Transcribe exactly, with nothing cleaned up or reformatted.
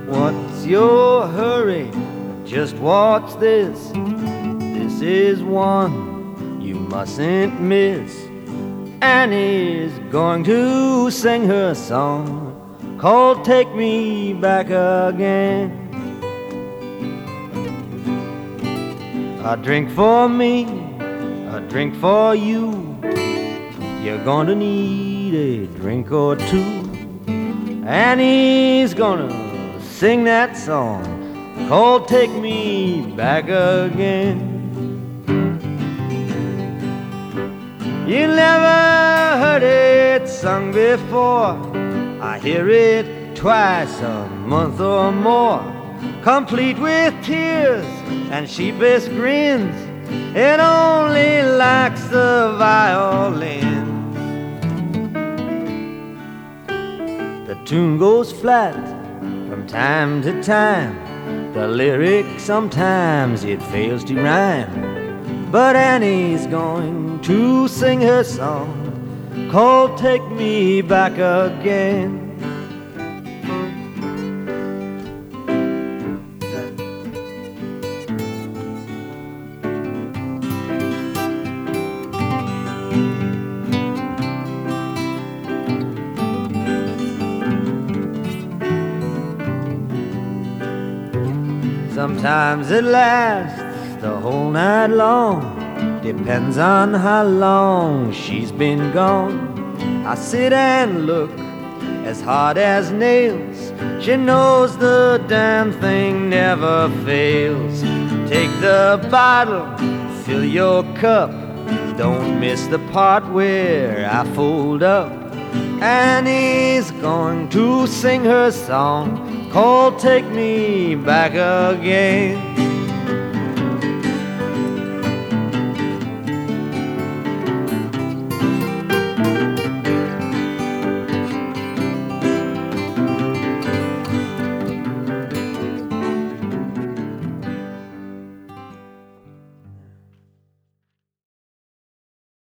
What's your hurry? Just watch this. This is one you mustn't miss. Annie's going to sing her song called Take Me Back Again. A drink for me, a drink for you. You're gonna need a drink or two. Annie's gonna sing that song called Take Me Back Again. You never heard it sung before. I hear it twice a month or more, complete with tears and sheepish grins. It only lacks the violin. The tune goes flat from time to time. The lyric sometimes it fails to rhyme. But Annie's going to sing her song called Take Me Back Again. Sometimes it lasts the whole night long, depends on how long she's been gone. I sit and look as hard as nails. She knows the damn thing never fails. Take the bottle, fill your cup. Don't miss the part where I fold up. Annie's going to sing her song called Take Me Back Again.